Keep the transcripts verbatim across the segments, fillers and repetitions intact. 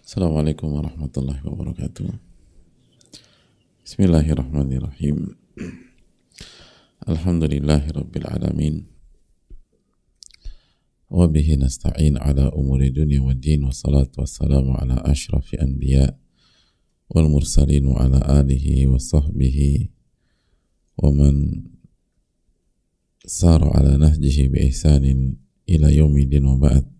Assalamualaikum warahmatullahi wabarakatuh. Bismillahirrahmanirrahim. Alhamdulillahi rabbil alamin. Wa bihi nasta'in ala umuri dunya wad din, wassalatu wassalamu ala ashrafi anbiya wal mursalin wa ala alihi wa sahbihi wa man sara ala nahjihi bi ihsanin ila yaumidin wa ba'd.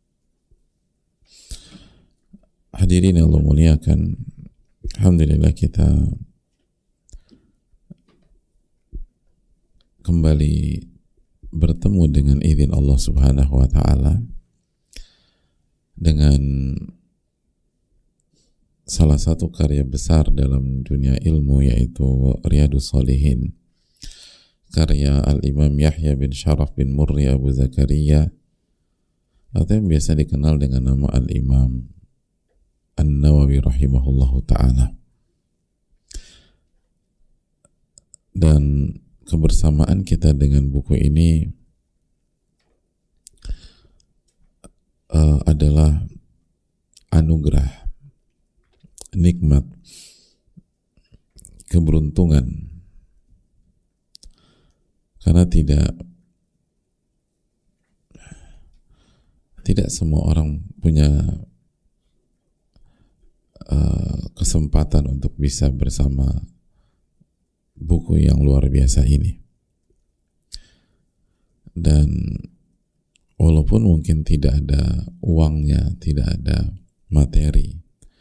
Hadirin yang Allah muliakan, alhamdulillah kita kembali bertemu dengan izin Allah Subhanahu wa taala dengan salah satu karya besar dalam dunia ilmu, yaitu Riyadhus Shalihin, karya Al-Imam Yahya bin Sharaf bin Murri Abu Zakaria, atau yang biasa dikenal dengan nama Al-Imam An-Nawawi rahimahullahu ta'ala. Dan kebersamaan kita dengan buku ini uh, adalah anugerah, nikmat, keberuntungan, karena tidak tidak semua orang punya Uh, kesempatan untuk bisa bersama buku yang luar biasa ini. Dan walaupun mungkin tidak ada uangnya, tidak ada materi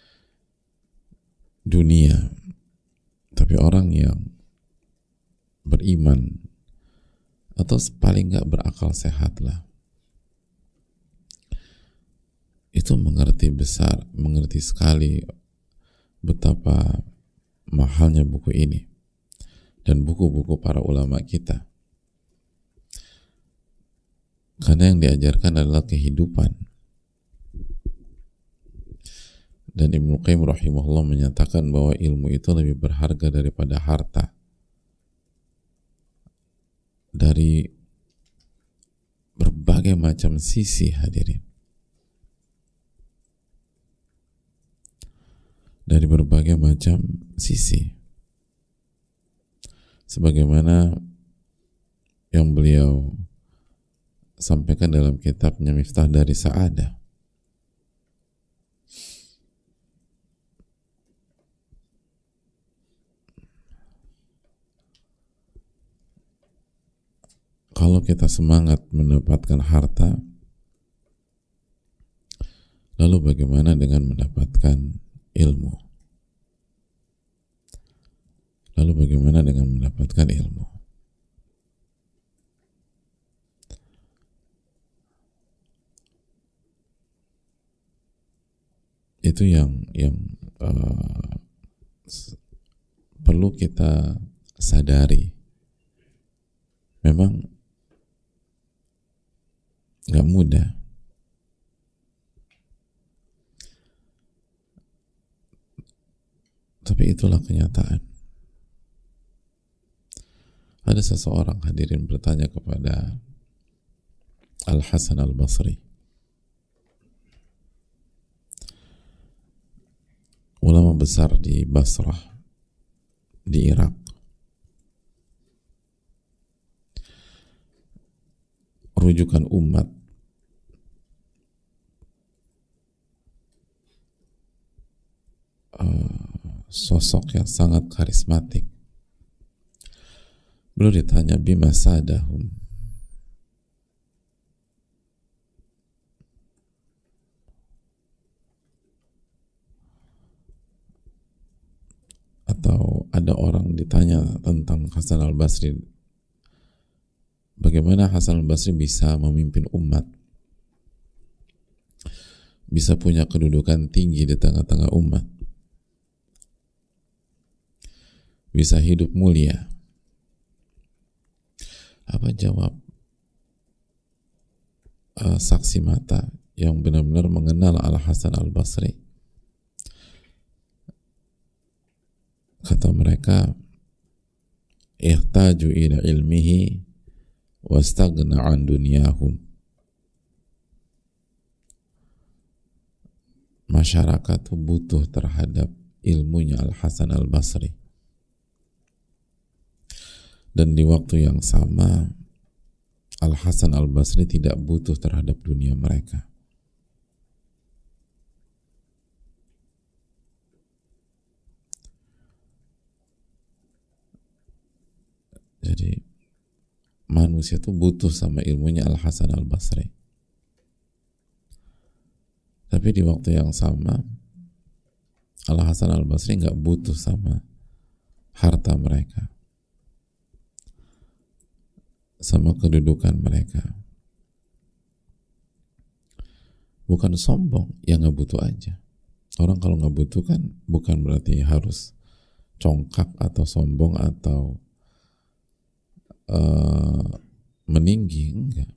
dunia, tapi orang yang beriman atau paling nggak berakal sehat lah, itu mengerti besar, mengerti sekali betapa mahalnya buku ini dan buku-buku para ulama kita, karena yang diajarkan adalah kehidupan. Dan Ibnu Qayyim rahimahullah menyatakan bahwa ilmu itu lebih berharga daripada harta dari berbagai macam sisi, hadirin, dari berbagai macam sisi, sebagaimana yang beliau sampaikan dalam kitabnya Miftah dari Sa'adah. Kalau kita semangat mendapatkan harta, lalu bagaimana dengan mendapatkan ilmu? Lalu bagaimana dengan mendapatkan ilmu? Itu yang yang uh, perlu kita sadari. Memang nggak mudah. Tapi itulah kenyataan. Ada seseorang, hadirin, bertanya kepada Al-Hasan Al-Basri, ulama besar di Basrah, di Irak. Rujukan umat, uh, sosok yang sangat karismatik. Beliau ditanya, bima sadahum, atau ada orang ditanya tentang Hasan Al-Basri, bagaimana Hasan Al-Basri bisa memimpin umat, bisa punya kedudukan tinggi di tengah-tengah umat, bisa hidup mulia. Apa jawab uh, saksi mata yang benar-benar mengenal Al-Hasan Al-Basri? Kata mereka, ihtaju ila ilmihi wastaghna an dunyahum. masyarakat tuh butuh terhadap ilmunya Al-Hasan Al-Basri. Dan di waktu yang sama Al-Hasan Al-Basri tidak butuh terhadap dunia mereka. Jadi manusia tuh butuh sama ilmunya Al-Hasan Al-Basri. Tapi di waktu yang sama Al-Hasan Al-Basri nggak butuh sama harta mereka, sama kedudukan mereka. Bukan sombong, ya nggak butuh aja. Orang kalau nggak butuh kan bukan berarti harus congkak atau sombong atau uh, meninggi, enggak.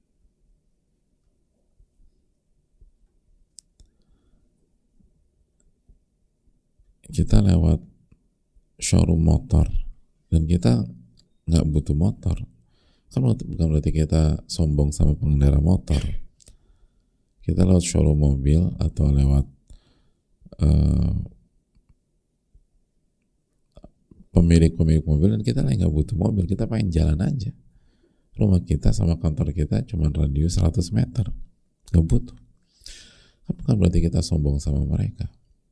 Kita lewat showroom motor dan kita nggak butuh motor, kan bukan berarti kita sombong sama pengendara motor. Kita lewat showroom mobil atau lewat uh, pemilik-pemilik mobil dan kita lagi nggak butuh mobil, kita pengen jalan aja. Rumah kita sama kantor kita cuma radius seratus meter, nggak butuh. Bukan berarti kita sombong sama mereka.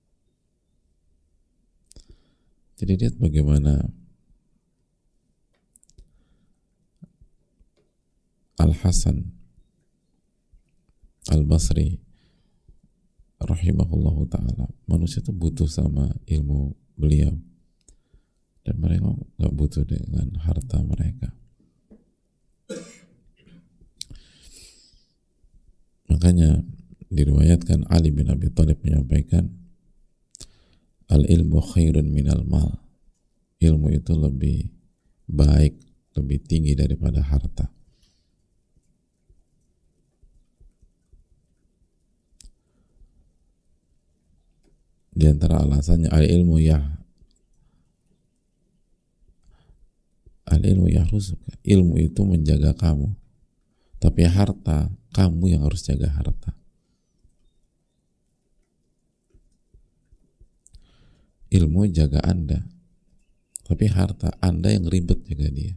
Jadi lihat bagaimana Al-Hasan Al-Basri rahimahullahu ta'ala, manusia itu butuh sama ilmu beliau dan mereka nggak butuh dengan harta mereka. Makanya diriwayatkan Ali bin Abi Thalib menyampaikan, al-ilmu khairun minal mal. Ilmu itu lebih baik, lebih tinggi daripada harta. Di antara alasannya al-ilmu ya al-ilmu yahruzuka. Ilmu itu menjaga kamu. Tapi harta, kamu yang harus jaga harta. Ilmu jaga Anda, tapi harta Anda yang ribet jaga dia.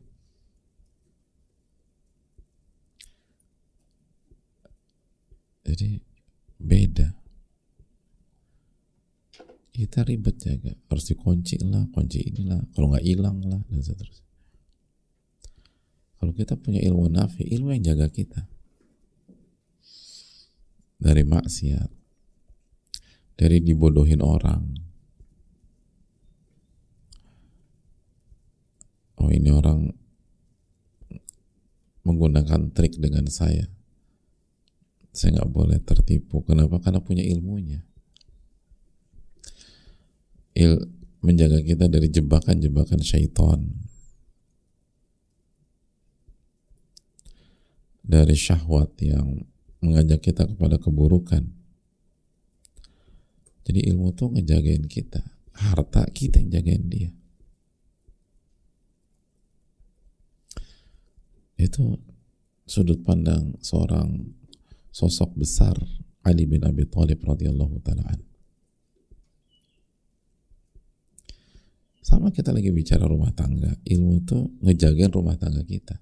Jadi beda. Kita ribet jaga, harus dikunci lah, kunci inilah, kalau nggak hilang lah, dan seterusnya. Kalau kita punya ilmu nafi, ilmu yang jaga kita dari maksiat, dari dibodohin orang. Oh, ini orang menggunakan trik dengan saya, saya nggak boleh tertipu. Kenapa? Karena punya ilmunya. Il, menjaga kita dari jebakan-jebakan syaitan, dari syahwat yang mengajak kita kepada keburukan. Jadi ilmu tuh ngejagain kita, harta kita yang jagain dia. Itu sudut pandang seorang sosok besar, Ali bin Abi Thalib radhiyallahu ta'ala an. Sama kita lagi bicara rumah tangga, ilmu tuh ngejagain rumah tangga kita,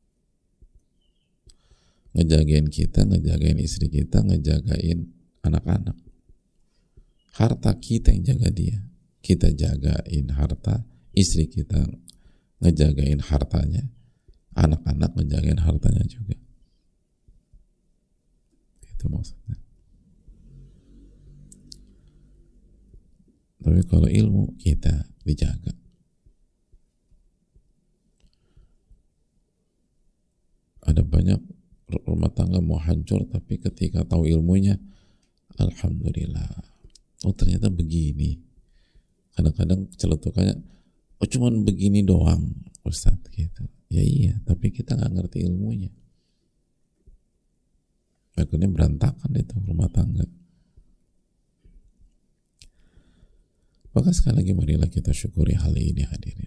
ngejagain kita, ngejagain istri kita, ngejagain anak-anak. Harta kita yang jaga dia, kita jagain harta, istri kita ngejagain hartanya, anak-anak ngejagain hartanya juga. Itu maksudnya. Tapi kalau ilmu kita dijaga. Ada banyak rumah tangga mau hancur, tapi ketika tahu ilmunya, alhamdulillah, oh ternyata begini. Kadang-kadang celetukannya, oh cuman begini doang Ustaz, gitu. Ya iya, tapi kita nggak ngerti ilmunya, akhirnya berantakan itu rumah tangga. Maka sekali lagi marilah kita syukuri hal ini hadirin,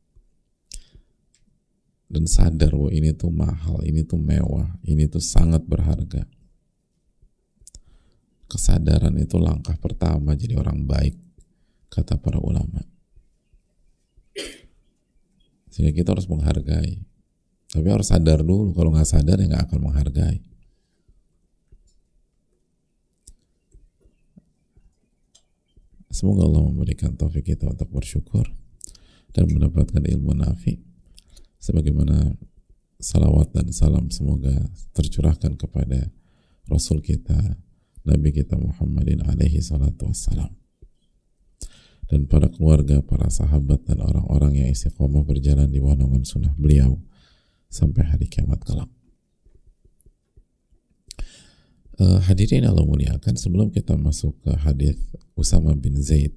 dan sadar bahwa ini tuh mahal, ini tuh mewah, ini tuh sangat berharga. kesadaran itu langkah pertama jadi orang baik, kata para ulama. Sehingga kita harus menghargai. Tapi harus sadar dulu, kalau nggak sadar ya nggak akan menghargai. Semoga Allah memberikan taufik kita untuk bersyukur dan mendapatkan ilmu nafi. Sebagaimana salawat dan salam semoga tercurahkan kepada Rasul kita, Nabi kita Muhammadin alaihi salatu wassalam, dan para keluarga, para sahabat, dan orang-orang yang istiqomah berjalan di naungan sunnah beliau sampai hari kiamat kelak. Uh, hadirin Allah muliakan, sebelum kita masuk ke hadis Usama bin Zaid,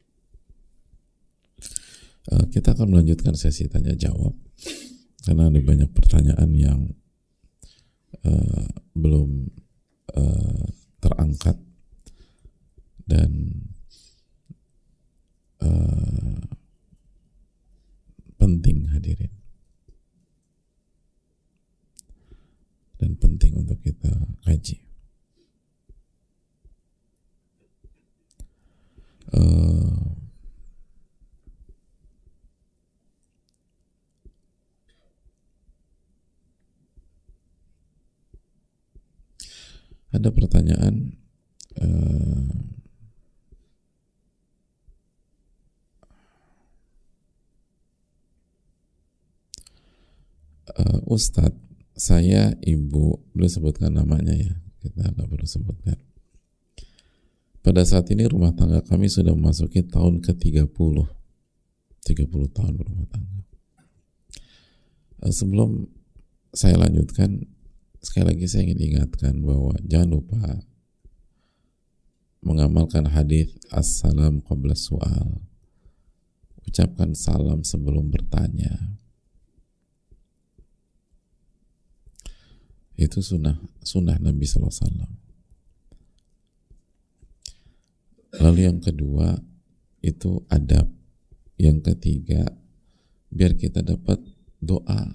uh, kita akan melanjutkan sesi tanya jawab karena ada banyak pertanyaan yang uh, belum uh, terangkat dan uh, penting hadirin, dan penting untuk kita kaji. Uh, ada pertanyaan uh, uh, Ustadz, saya ibu, belum sebutkan namanya ya, kita nggak perlu sebutkan. Pada saat ini rumah tangga kami sudah memasuki tahun ke tiga puluh, tiga puluh tahun berumah tangga. Sebelum saya lanjutkan, sekali lagi saya ingin ingatkan bahwa jangan lupa mengamalkan hadis as-salam qabla su'al. Ucapkan salam sebelum bertanya. Itu sunnah, sunnah Nabi sallallahu alaihi wasallam. Lalu yang kedua itu adab. Yang ketiga, biar kita dapat doa.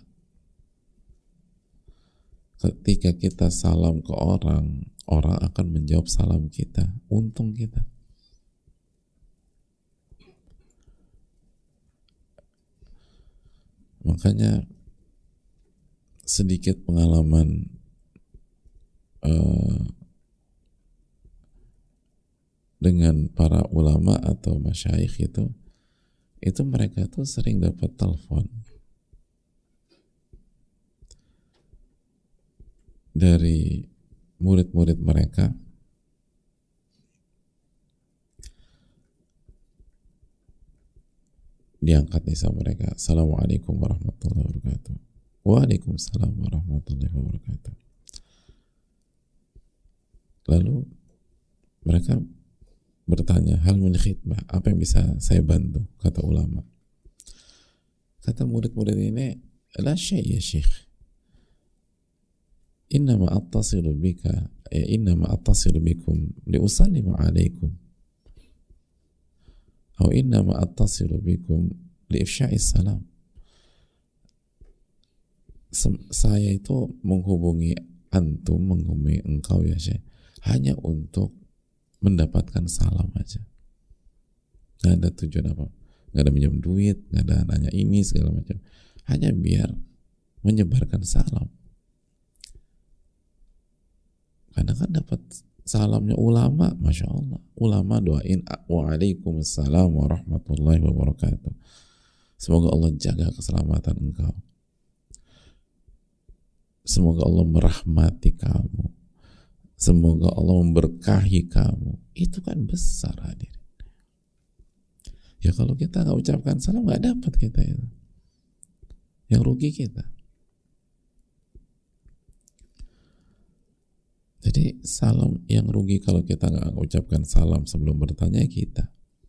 Ketika kita salam ke orang, orang akan menjawab salam kita. Untung kita. Makanya sedikit pengalaman uh, dengan para ulama atau masyayikh itu, itu mereka tuh sering dapat telepon dari murid-murid mereka diangkat nih sama mereka, Assalamualaikum warahmatullahi wabarakatuh. Waalaikumsalam warahmatullahi wabarakatuh. Lalu mereka bertanya, hal min khidmah, apa yang bisa saya bantu, kata ulama. Kata murid-murid ini, la syai' ya syekh, innama attasilu bika ya innama attasilu bikum li usallimu alaikum atau innama attasilu bikum li ifsya'is salam. Saya itu menghubungi antum, menghubungi engkau ya syekh, hanya untuk mendapatkan salam aja, nggak ada tujuan apa, nggak ada minjem duit, nggak ada nanya ini segala macam, hanya biar menyebarkan salam. Karena kan dapat salamnya ulama, masya Allah, ulama doain waalaikumsalam warahmatullahi wabarakatuh, semoga Allah jaga keselamatan engkau, semoga Allah merahmati kamu, semoga Allah memberkahi kamu. Itu kan besar hadirin. Ya kalau kita nggak ucapkan salam, nggak dapat kita itu. Yang rugi kita. Jadi salam yang rugi kalau kita nggak ucapkan salam sebelum bertanya kita.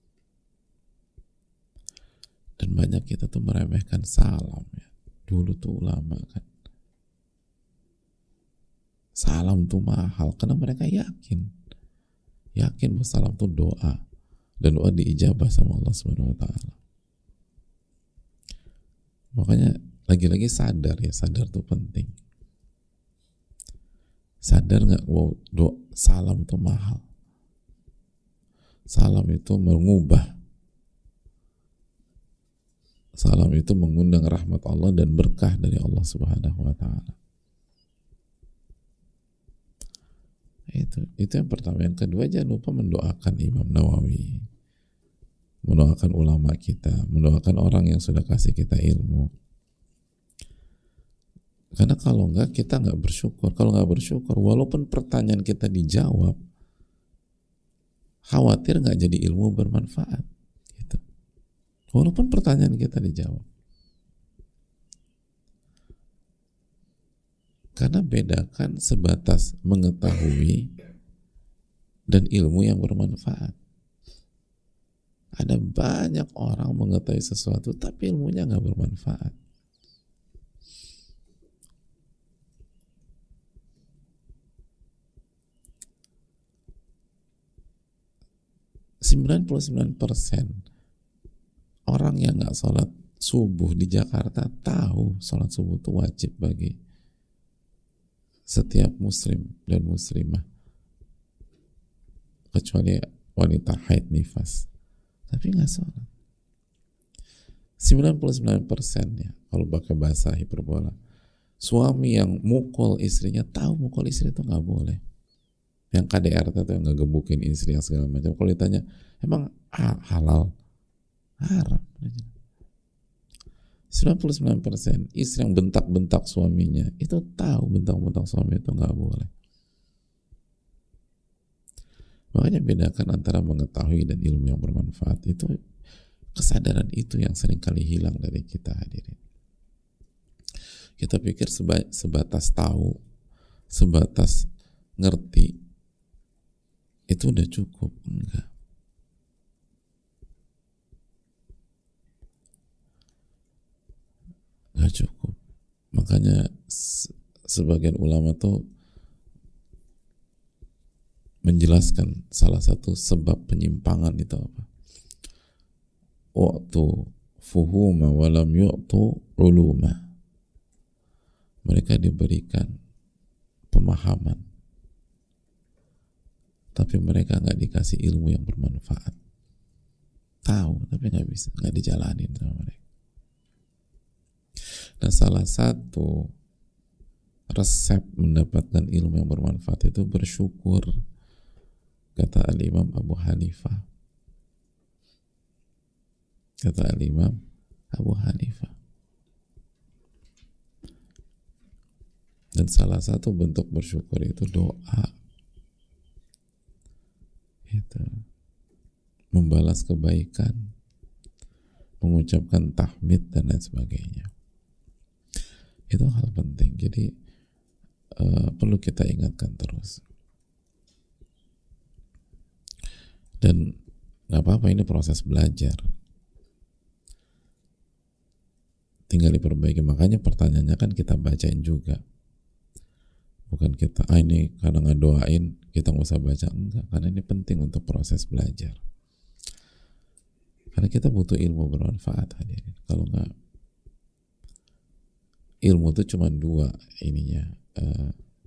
Dan banyak kita tuh meremehkan salam ya. Dulu tuh ulama kan, salam tuh mahal karena mereka yakin yakin bahwa salam tuh doa, dan doa diijabah sama Allah Subhanahu wa taala. Makanya lagi-lagi sadar ya, sadar tuh penting. Sadar nggak, wow, doa salam tuh mahal. Salam itu mengubah. Salam itu mengundang rahmat Allah dan berkah dari Allah Subhanahu wa taala. Itu itu yang pertama. Yang kedua, jangan lupa mendoakan Imam Nawawi, mendoakan ulama kita, mendoakan orang yang sudah kasih kita ilmu. Karena kalau enggak, kita enggak bersyukur. Kalau enggak bersyukur, walaupun pertanyaan kita dijawab, khawatir enggak jadi ilmu bermanfaat. Gitu. Walaupun pertanyaan kita dijawab. Karena bedakan sebatas mengetahui dan ilmu yang bermanfaat. Ada banyak orang mengetahui sesuatu, tapi ilmunya enggak bermanfaat. sembilan puluh sembilan persen orang yang nggak sholat subuh di Jakarta tahu sholat subuh itu wajib bagi setiap muslim dan muslimah, kecuali wanita haid nifas, tapi nggak sholat. sembilan puluh sembilan persen ya, kalau pakai bahasa hiperbola, suami yang mukul istrinya tahu mukul istri itu nggak boleh. Yang K D R T itu yang ngegebukin istri yang segala macam. Kalau ditanya, emang ah, halal? Haram. sembilan puluh sembilan persen istri yang bentak-bentak suaminya itu tahu bentak-bentak suami itu nggak boleh. Makanya bedakan antara mengetahui dan ilmu yang bermanfaat. Itu kesadaran itu yang sering kali hilang dari kita, hadirin. Kita pikir seba, sebatas tahu, sebatas ngerti, itu udah cukup. Enggak. Enggak cukup. Makanya sebagian ulama tuh menjelaskan salah satu sebab penyimpangan itu apa? Wa'tu fuhuma walam yu'tu uluma. Mereka diberikan pemahaman, tapi mereka nggak dikasih ilmu yang bermanfaat. Tahu, tapi nggak bisa, nggak dijalanin sama mereka. Nah, salah satu resep mendapatkan ilmu yang bermanfaat itu bersyukur, kata Al-Imam Abu Hanifah. Kata Al-Imam Abu Hanifah. Dan salah satu bentuk bersyukur itu doa. Itu membalas kebaikan, mengucapkan tahmid dan lain sebagainya. Itu hal penting. Jadi uh, perlu kita ingatkan terus. Dan nggak apa-apa, ini proses belajar. Tinggal diperbaiki. Makanya pertanyaannya kan kita bacain juga. Bukan kita, ah ini karena ngedoain kita nggak usah baca. Enggak, karena ini penting untuk proses belajar. Karena kita butuh ilmu bermanfaat, hadirin. Kalau nggak, ilmu itu cuma dua ininya, uh,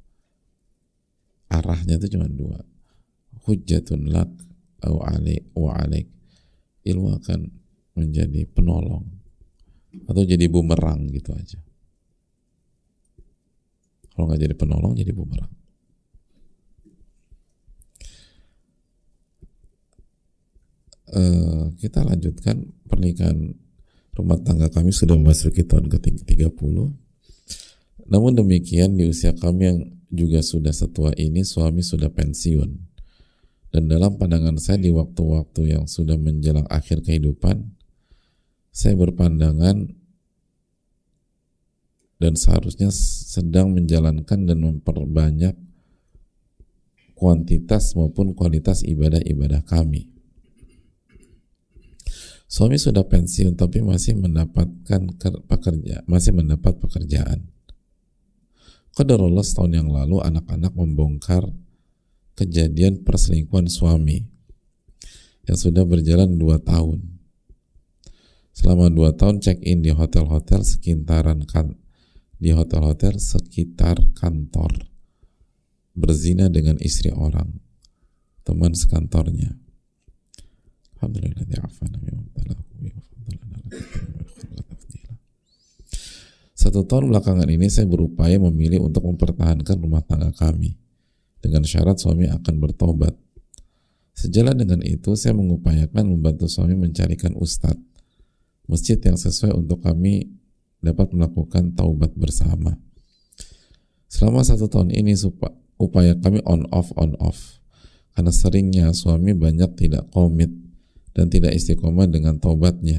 arahnya itu cuma dua. Hujjatun lak au alik wa alik. Ilmu akan menjadi penolong atau jadi bumerang gitu aja. Kalau nggak jadi penolong, jadi bumerang. Uh, kita lanjutkan. Pernikahan rumah tangga kami sudah memasuki tahun ke tiga puluh. Namun demikian, di usia kami yang juga sudah setua ini, suami sudah pensiun. Dan dalam pandangan saya, di waktu-waktu yang sudah menjelang akhir kehidupan, saya berpandangan dan seharusnya sedang menjalankan dan memperbanyak kuantitas maupun kualitas ibadah-ibadah kami. Suami sudah pensiun tapi masih mendapatkan pekerja, masih mendapat pekerjaan. Qadarullah, setahun yang lalu anak-anak membongkar kejadian perselingkuhan suami yang sudah berjalan dua tahun. Selama dua tahun check-in di hotel-hotel sekitaran kan di hotel-hotel sekitar kantor, berzina dengan istri orang, teman sekantornya. Alhamdulillahilladzi afana mimma ibtalahu bihi wa faddalana ala katsirin mimman khalaqa tafdila. Satu tahun belakangan ini saya berupaya memilih untuk mempertahankan rumah tangga kami dengan syarat suami akan bertobat. Sejalan dengan itu, saya mengupayakan membantu suami mencarikan ustadz masjid yang sesuai untuk kami dapat melakukan taubat bersama. Selama satu tahun ini upaya kami on off on off karena seringnya suami banyak tidak komit dan tidak istiqomah dengan taubatnya.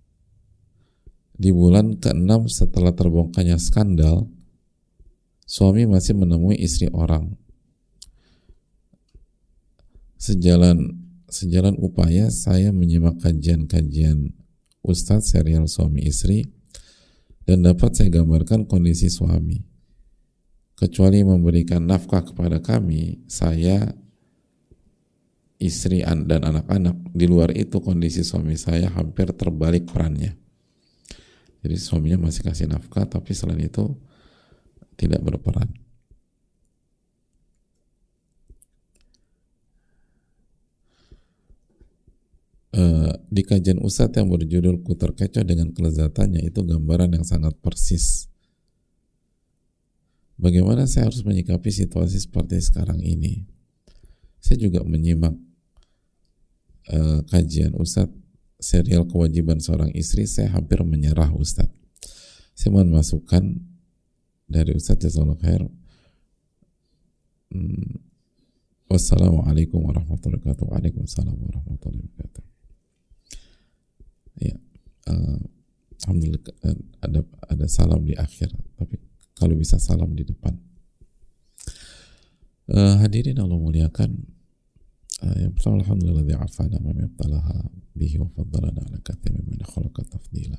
Di bulan keenam setelah terbongkarnya skandal, suami masih menemui istri orang. Sejalan sejalan upaya saya menyimak kajian-kajian Ustadz serial suami istri dan dapat saya gambarkan kondisi suami. Kecuali memberikan nafkah kepada kami, saya, istri dan anak-anak, di luar itu kondisi suami saya hampir terbalik perannya. Jadi suaminya masih kasih nafkah, tapi selain itu tidak berperan. Uh, di kajian Ustadz yang berjudul Ku Terkecoh dengan Kelezatannya, itu gambaran yang sangat persis bagaimana saya harus menyikapi situasi seperti sekarang ini. Saya juga menyimak uh, kajian Ustadz serial Kewajiban Seorang Istri. Saya hampir menyerah Ustadz. Saya mohon masukan dari Ustadz Jazakallahu khair. hmm. Wassalamualaikum warahmatullahi wabarakatuh. Waalaikumsalam warahmatullahi wabarakatuh. Ya, uh, alhamdulillah uh, ada ada salam di akhir, tapi kalau bisa salam di depan. Uh, hadirin Allah muliakan, uh, yang pertama alhamdulillah di afana ma yabtalaha bihi wa faddalana ala katsirin mimman khalaqa tafdila.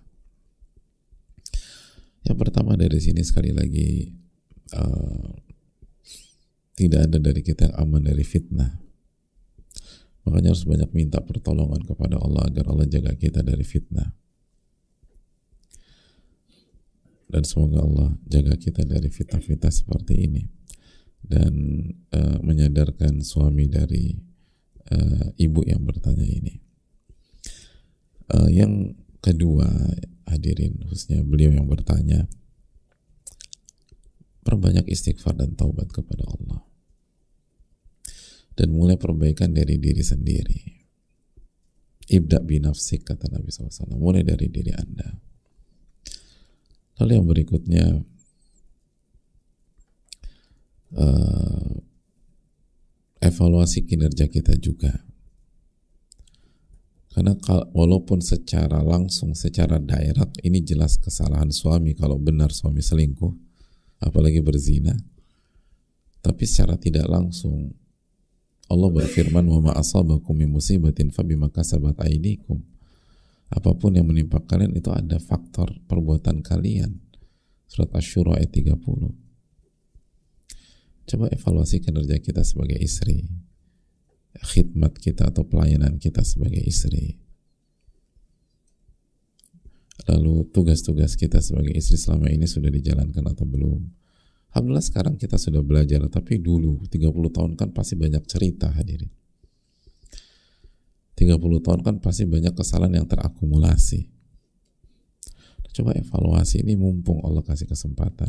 Yang pertama dari sini sekali lagi, uh, tidak ada dari kita yang aman dari fitnah. Makanya harus banyak minta pertolongan kepada Allah agar Allah jaga kita dari fitnah. Dan semoga Allah jaga kita dari fitnah-fitnah seperti ini. Dan uh, menyadarkan suami dari uh, ibu yang bertanya ini. Uh, yang kedua, hadirin, khususnya beliau yang bertanya, perbanyak istighfar dan taubat kepada Allah. Dan mulai perbaikan dari diri sendiri. Ibda binafsik, kata Nabi shallallahu alaihi wasallam, mulai dari diri Anda. Lalu yang berikutnya, uh, evaluasi kinerja kita juga. Karena walaupun secara langsung, secara direct, ini jelas kesalahan suami kalau benar suami selingkuh, apalagi berzina. Tapi secara tidak langsung, Allah berfirman, wa ma asabakum min musibatin fabima kasabat aydikum. Apapun yang menimpa kalian itu ada faktor perbuatan kalian. Surat Asy-Syura ayat tiga puluh. Coba evaluasi kinerja kita sebagai istri, khidmat kita atau pelayanan kita sebagai istri. Lalu tugas-tugas kita sebagai istri selama ini sudah dijalankan atau belum? Alhamdulillah sekarang kita sudah belajar, tapi dulu tiga puluh tahun kan pasti banyak cerita, hadirin. tiga puluh tahun kan pasti banyak kesalahan yang terakumulasi. Coba evaluasi ini mumpung Allah kasih kesempatan.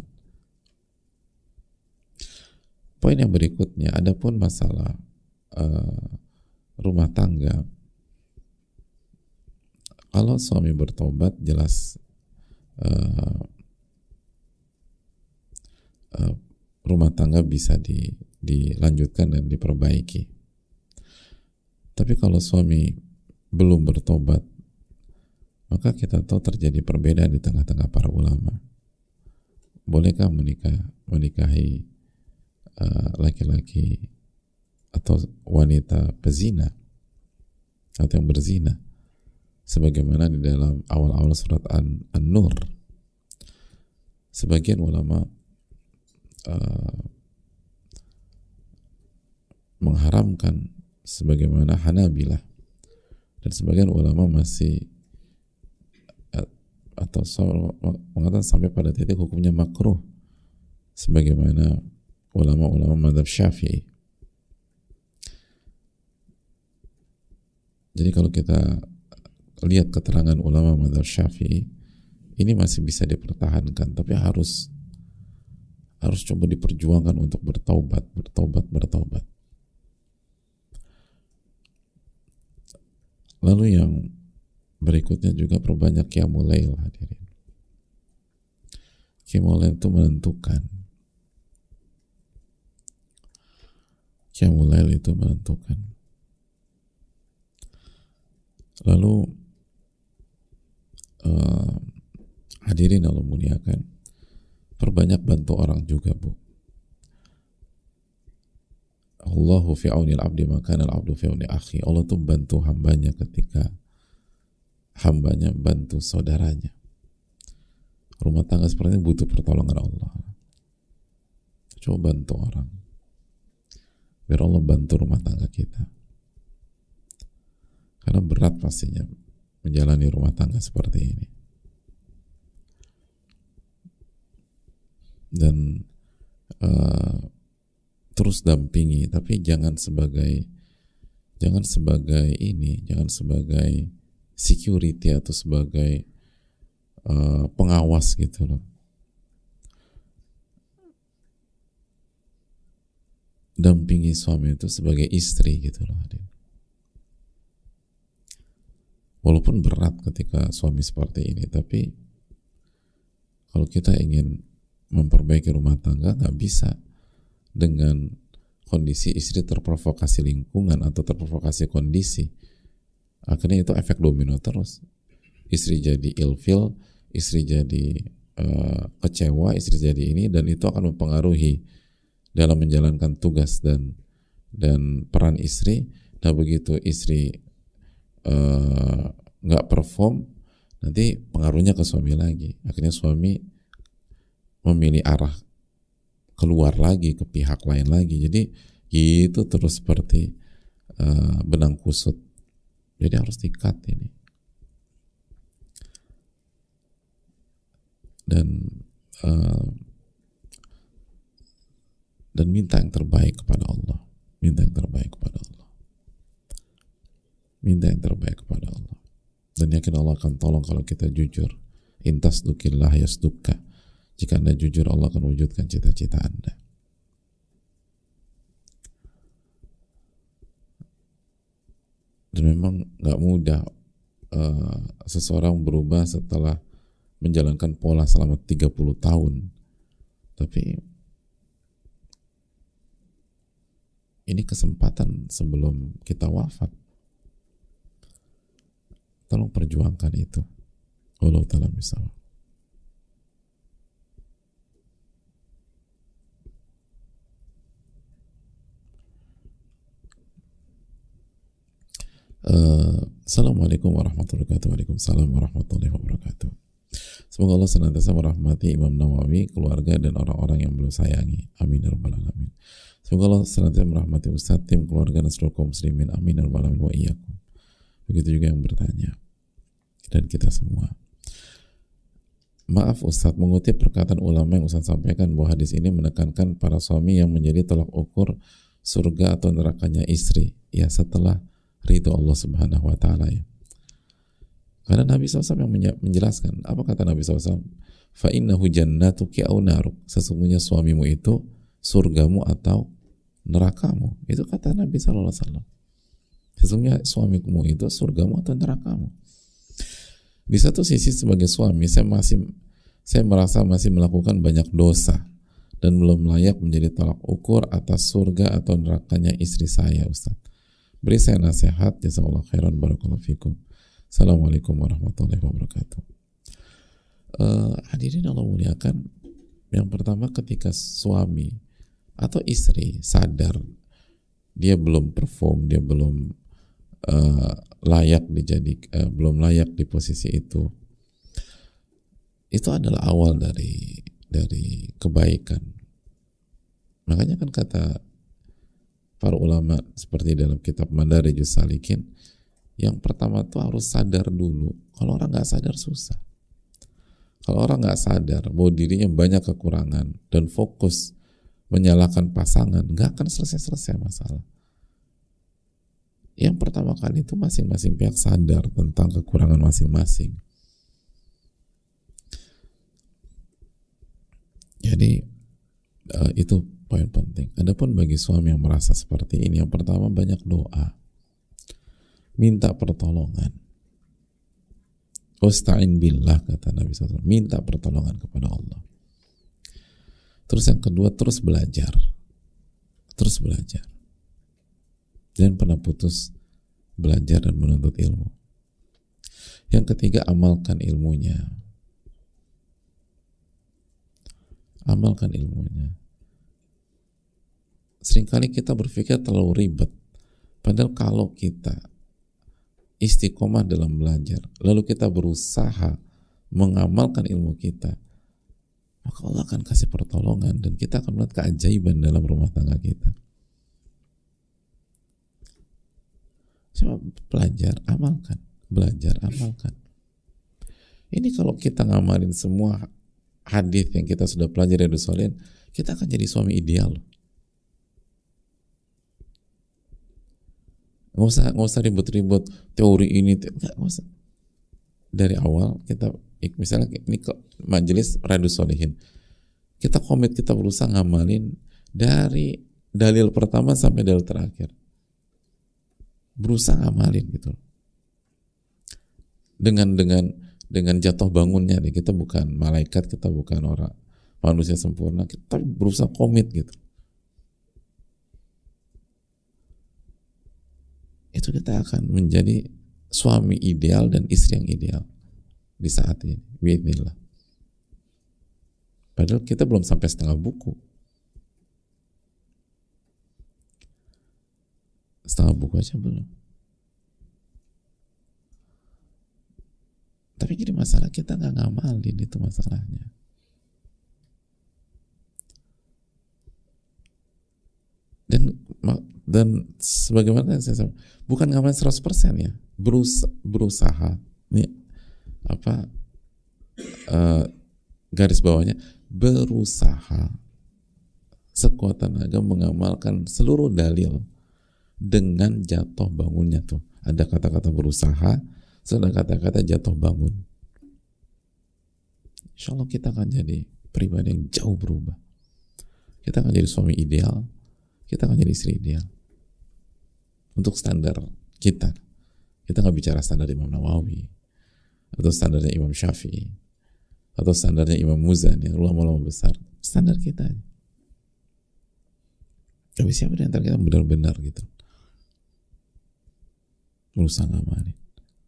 Poin yang berikutnya, adapun masalah uh, rumah tangga, kalau suami bertobat jelas uh, uh, rumah tangga bisa di, dilanjutkan dan diperbaiki. Tapi kalau suami belum bertobat, maka kita tahu terjadi perbedaan di tengah-tengah para ulama. Bolehkah menikah menikahi uh, laki-laki atau wanita pezina atau yang berzina, sebagaimana di dalam awal-awal surat An- An-Nur. Sebagian ulama uh, mengharamkan, sebagaimana Hanabilah, dan sebagian ulama masih atau mengatakan sampai pada titik hukumnya makruh, sebagaimana ulama-ulama mazhab Syafi'i. Jadi kalau kita lihat keterangan ulama mazhab Syafi'i, ini masih bisa dipertahankan, tapi harus harus coba diperjuangkan untuk bertaubat, bertaubat, bertaubat. Lalu yang berikutnya juga perbanyak qiyamul lail, hadirin. Qiyamul lail itu menentukan. Qiyamul lail itu menentukan. Lalu uh, hadirin Allah muliakan, perbanyak bantu orang juga, Bu. Allahu fi aunil abdi maka al abdu fi auni akhi. Allah tuh bantu hambanya ketika hambanya bantu saudaranya. Rumah tangga seperti ini butuh pertolongan Allah. Coba bantu orang, biar Allah bantu rumah tangga kita. Karena berat pastinya menjalani rumah tangga seperti ini. Dan uh, terus dampingi, tapi jangan sebagai jangan sebagai ini, jangan sebagai security atau sebagai uh, pengawas gitu loh. Dampingi suami itu sebagai istri gitu loh. Walaupun berat ketika suami seperti ini, tapi kalau kita ingin memperbaiki rumah tangga, nggak bisa dengan kondisi istri terprovokasi lingkungan atau terprovokasi kondisi. Akhirnya itu efek domino terus. Istri jadi ilfil, istri jadi uh, kecewa, istri jadi ini, dan itu akan mempengaruhi dalam menjalankan tugas dan dan peran istri. Nah begitu istri nggak uh, perform, nanti pengaruhnya ke suami lagi. Akhirnya suami memilih arah keluar lagi ke pihak lain lagi. Jadi itu terus seperti uh, benang kusut. Jadi harus di-cut ini. Dan uh, dan minta yang terbaik kepada Allah. Minta yang terbaik kepada Allah. Minta yang terbaik kepada Allah. Dan yakin Allah akan tolong kalau kita jujur. Intas dukillah yasdukka. Jika Anda jujur, Allah akan wujudkan cita-cita Anda. Dan memang gak mudah uh, seseorang berubah setelah menjalankan pola selama tiga puluh tahun. Tapi ini kesempatan sebelum kita wafat. Tolong perjuangkan itu. Allah Ta'ala misalnya. Uh, Assalamualaikum warahmatullahi wabarakatuh. Waalaikumsalam warahmatullahi wabarakatuh. Semoga Allah senantiasa merahmati Imam Nawawi, keluarga dan orang-orang yang beliau sayangi. Amin ya rabbal alamin. Semoga Allah senantiasa merahmati Ustaz, tim, keluarga dan seluruh kaum muslimin. Amin ya rabbal alamin wa iyyakum. Begitu juga yang bertanya dan kita semua. Maaf Ustaz, mengutip perkataan ulama yang Ustaz sampaikan bahwa hadis ini menekankan para suami yang menjadi tolak ukur surga atau nerakanya istri ya setelah ridho Allah Subhanahu wa ta'ala ya. Karena Nabi shallallahu alaihi wasallam yang menjelaskan, apa kata Nabi shallallahu alaihi wasallam? Fa innahu jannatuki aw naruk. Sesungguhnya suamimu itu surgamu atau nerakamu. Itu kata Nabi shallallahu alaihi wasallam. Sesungguhnya suamimu itu surgamu atau nerakamu. Di satu sisi sebagai suami saya masih saya merasa masih melakukan banyak dosa dan belum layak menjadi tolak ukur atas surga atau nerakanya istri saya, Ustaz. Beri saya nasihat, jazakallahu khairan, barakallahu fikum. Assalamualaikum warahmatullahi wabarakatuh. Uh, hadirin Allah muliakan, yang pertama ketika suami atau istri sadar dia belum perform, dia belum uh, layak dijadik, uh, belum layak di posisi itu, itu adalah awal dari dari kebaikan. Makanya kan kata para ulama seperti dalam kitab Madarijus Salikin, yang pertama tuh harus sadar dulu. Kalau orang nggak sadar susah. Kalau orang nggak sadar bahwa dirinya banyak kekurangan dan fokus menyalahkan pasangan, nggak akan selesai-selesai masalah. Yang pertama kali itu masing-masing pihak sadar tentang kekurangan masing-masing. Jadi uh, itu poin penting. Adapun bagi suami yang merasa seperti ini, yang pertama banyak doa, minta pertolongan. Wasta'in billah, kata Nabi shallallahu alaihi wasallam, minta pertolongan kepada Allah. Terus yang kedua, terus belajar, terus belajar, jangan pernah putus belajar dan menuntut ilmu. Yang ketiga, amalkan ilmunya, amalkan ilmunya. Seringkali kita berpikir terlalu ribet, padahal kalau kita istiqomah dalam belajar, lalu kita berusaha mengamalkan ilmu kita, maka Allah akan kasih pertolongan dan kita akan melihat keajaiban dalam rumah tangga kita. Coba belajar, amalkan, belajar, amalkan. Ini kalau kita ngamalin semua hadis yang kita sudah pelajari dari Sholihin, kita akan jadi suami ideal. Nggak usah, nggak usah ribut-ribut teori ini, nggak usah. Dari awal kita, misalnya ini ke majelis Riyadhus Sholihin, kita komit, kita berusaha ngamalin dari dalil pertama sampai dalil terakhir, berusaha ngamalin gitu. Dengan dengan dengan jatuh bangunnya nih, kita bukan malaikat, kita bukan orang manusia sempurna, kita berusaha komit gitu. Itu kita akan menjadi suami ideal dan istri yang ideal di saat ini, biidznillah. Padahal kita belum sampai setengah buku. Setengah buku aja belum. Tapi jadi masalah kita nggak ngamalin, itu masalahnya. Dan dan sebagaimana saya sampaikan, bukan ngamalin seratus persen ya, berusaha, berusaha. Ini apa uh, garis bawahnya, berusaha sekuat tenaga mengamalkan seluruh dalil dengan jatuh bangunnya tuh. Ada kata-kata berusaha, ada kata-kata jatuh bangun. Insya Allah kita akan jadi pribadi yang jauh berubah. Kita akan jadi suami ideal, kita akan jadi istri ideal. Untuk standar kita, kita nggak bicara standar Imam Nawawi, atau standarnya Imam Syafi'i, atau standarnya Imam Muzani, ulama-ulama besar. Standar kita. Tapi siapa di antara kita benar-benar gitu berusaha ngamalin?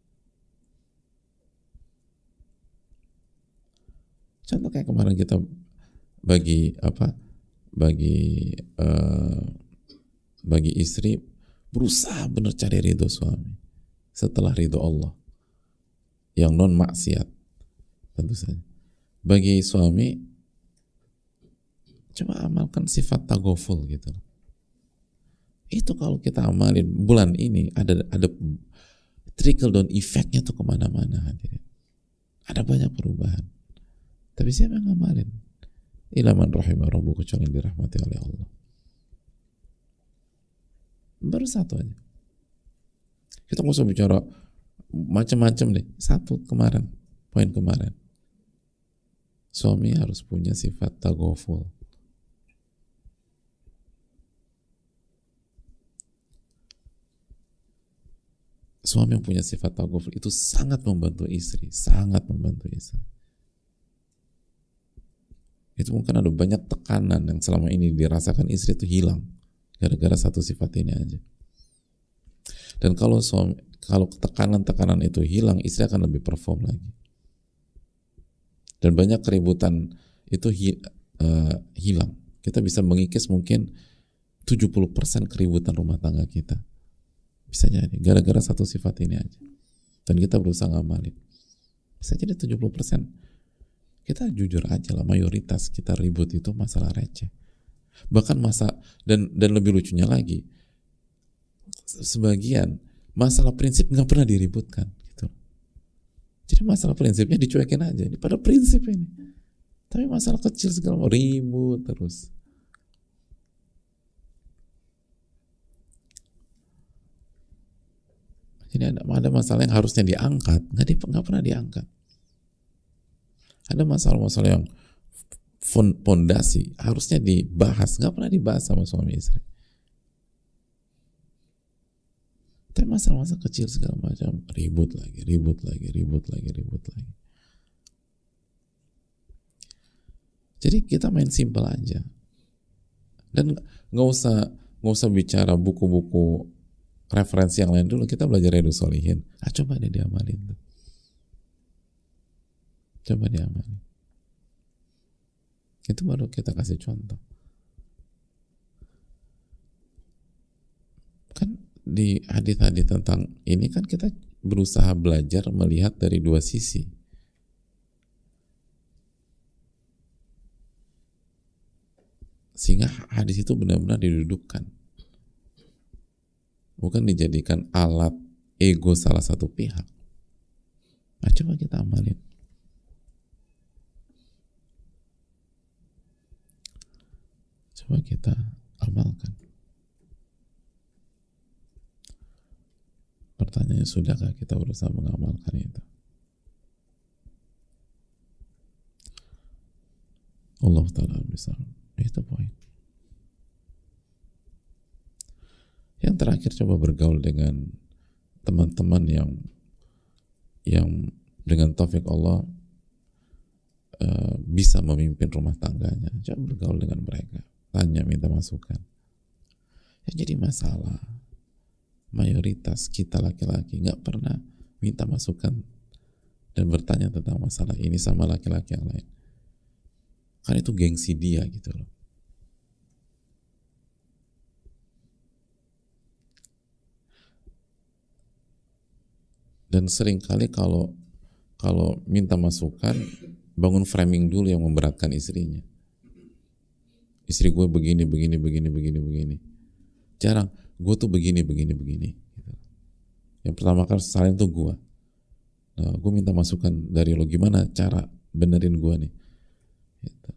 Contoh kayak kemarin kita bagi apa? Bagi uh, bagi istri berusaha benar cari ridho suami setelah ridho Allah yang non maksiat, tentu saja. Bagi suami, coba amalkan sifat tagoful gitu. Itu kalau kita amalin bulan ini, ada ada trickle down effect-nya tuh kemana-mana. Ada banyak perubahan. Tapi siapa yang ngamalin? Ilaman rahimah rabbu, kecuali yang dirahmati oleh Allah. Baru satu aja. Kita nggak usah bicara macam-macam deh. Satu kemarin, poin kemarin. Suami harus punya sifat tagoful. Suami yang punya sifat tagoful itu sangat membantu istri, sangat membantu istri. Itu mungkin ada banyak tekanan yang selama ini dirasakan istri itu hilang gara-gara satu sifat ini aja. Dan kalau suami, kalau tekanan-tekanan itu hilang, istri akan lebih perform lagi. Dan banyak keributan itu hi, uh, hilang. Kita bisa mengikis mungkin tujuh puluh persen keributan rumah tangga kita. Bisa jadi gara-gara satu sifat ini aja. Dan kita berusaha ngamalin. Bisa jadi tujuh puluh persen. Kita jujur aja lah, mayoritas kita ribut itu masalah receh. Bahkan masa dan dan lebih lucunya lagi, sebagian masalah prinsip nggak pernah diributkan gitu. Jadi masalah prinsipnya dicuekin aja. Ini pada prinsip ini. Tapi masalah kecil segala ribut terus. Jadi ada, ada masalah yang harusnya diangkat, nggak di, nggak pernah diangkat. Ada masalah-masalah yang fondasi harusnya dibahas, nggak pernah dibahas sama suami istri. Tapi masalah-masalah kecil segala macam ribut lagi, ribut lagi, ribut lagi, ribut lagi. Jadi kita main simple aja, dan nggak usah nggak usah bicara buku-buku referensi yang lain dulu. Kita belajar Riyadhus Shalihin. Ah, coba deh diamalin tuh. Coba diamalin. Itu baru kita kasih contoh. Kan di hadis-hadis tentang ini kan kita berusaha belajar melihat dari dua sisi. Sehingga hadis itu benar-benar didudukkan. Bukan dijadikan alat ego salah satu pihak. Nah, coba kita amalin. Coba kita amalkan. Pertanyaannya, sudahkah kita berusaha mengamalkan itu? Allah Ta'ala besar. Itu poin. Yang terakhir, coba bergaul dengan teman-teman yang yang dengan taufik Allah uh, bisa memimpin rumah tangganya. Coba bergaul dengan mereka, tanya, minta masukan. Yang jadi masalah, mayoritas kita laki-laki nggak pernah minta masukan dan bertanya tentang masalah ini sama laki-laki yang lain. Karena itu gengsi dia gitu loh. Dan seringkali kalau kalau minta masukan, bangun framing dulu yang memberatkan istrinya. Istri gue begini, begini, begini, begini, begini. Jarang, gue tuh begini, begini, begini. Yang pertama kali salin tuh gue. Nah, gue minta masukan dari lo, gimana cara benerin gue nih. Gitu.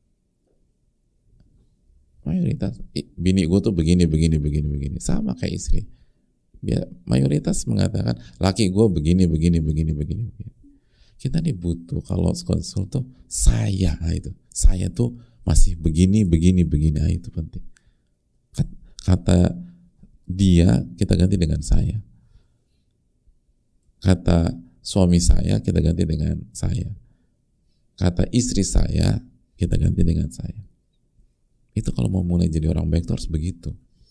Mayoritas, bini gue tuh begini, begini, begini, begini. Sama kayak istri. Biar mayoritas mengatakan laki gue begini, begini, begini, begini, begini. Kita nih butuh kalau konsul tuh saya, nah itu saya tuh masih begini, begini, begini, nah itu penting. Kata dia kita ganti dengan saya. Kata suami saya kita ganti dengan saya. Kata istri saya kita ganti dengan saya. Itu kalau mau mulai jadi orang baik tuh harus begitu.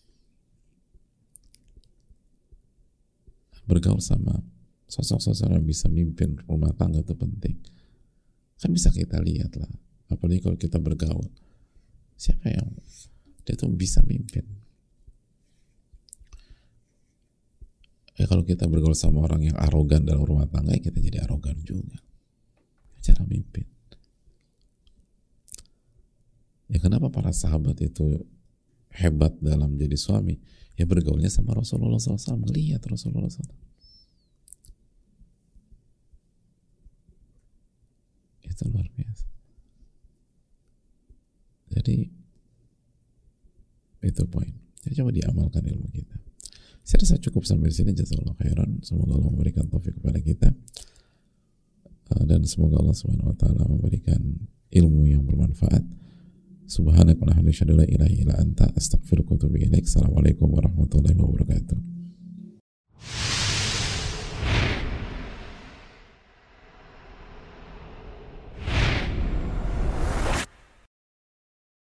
Bergaul sama sosok-sosok yang bisa mimpin rumah tangga itu penting. Kan bisa kita lihat lah, apalagi kalau kita bergaul, siapa yang dia tuh bisa mimpin. Ya kalau kita bergaul sama orang yang arogan dalam rumah tangga, ya kita jadi arogan juga cara mimpin. Ya kenapa para sahabat itu hebat dalam jadi suami? Ya bergaulnya sama Rasulullah shallallahu alaihi wasallam, lihat Rasulullah shallallahu alaihi wasallam. Itu luar biasa. Jadi itu poin. Ya, coba diamalkan ilmu kita. Saya rasa cukup sampai di sini. Jazakallahu khairan. Semoga Allah memberikan taufik kepada kita, dan semoga Allah Subhanahu wa taala memberikan ilmu yang bermanfaat. Subhanaka wa bihamdika asyhadu an la ilaha illa anta astaghfiruka wa atubu ilaik. Assalamualaikum warahmatullahi wabarakatuh.